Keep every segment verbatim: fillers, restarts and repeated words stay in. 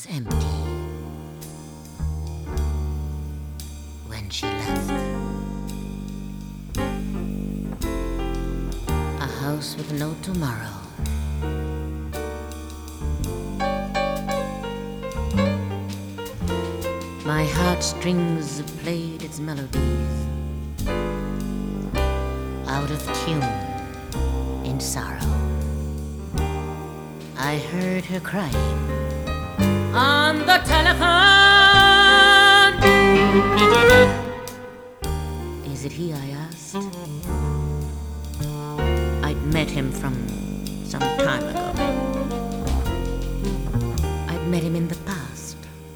was empty when she left. A house with no tomorrow. My heartstrings played its melodies, out of tune, in sorrow. I heard her crying on the telephone. Is it he, I asked? I'd met him from some time ago. I'd met him in the past.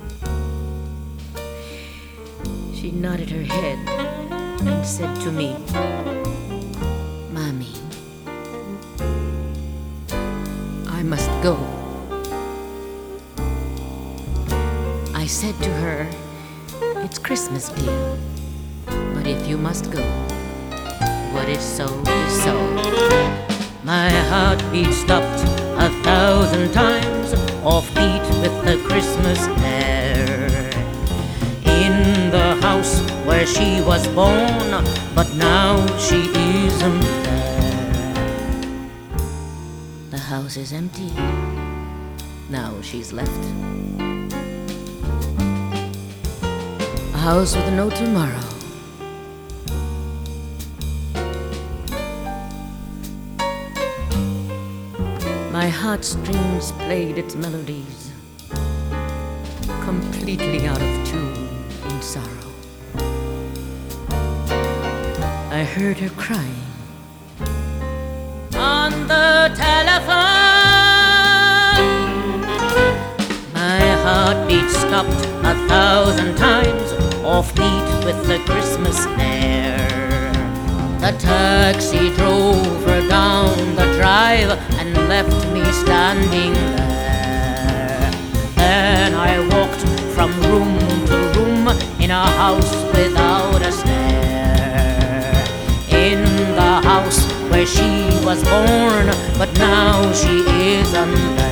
She nodded her head and said to me, "Mommy, I must go." I said to her, "It's Christmas, dear, but if you must go, what is so is so." My heartbeat stopped a thousand times, offbeat with the Christmas air. In the house where she was born, but now she isn't there. The house is empty, now she's left. A house with no tomorrow. My heartstrings played its melodies, completely out of tune, in sorrow. I heard her crying on the telephone. My heartbeat stopped a thousand times, offbeat with the Christmas air. The taxi drove her down the drive and left me standing there. Then I walked from room to room in a house without a stair. In the house where she was born, but now she isn't there.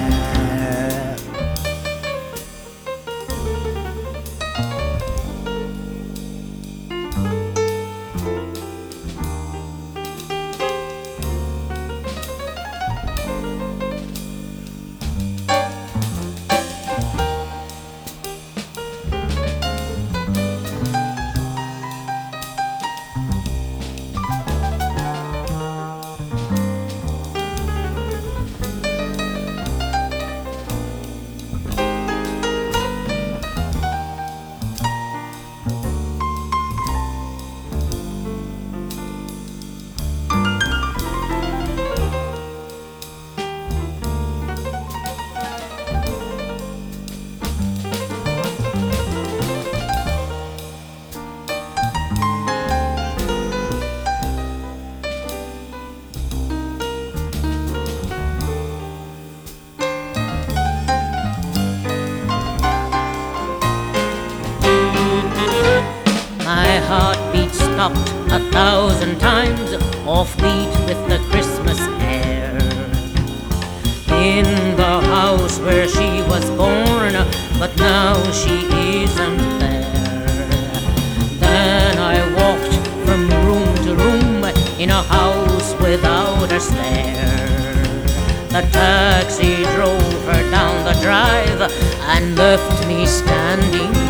My heartbeat stopped a thousand times, offbeat with the Christmas air. In the house where she was born, but now she isn't there. Then I walked from room to room in a house without a stair. The taxi drove her down the drive and left me standing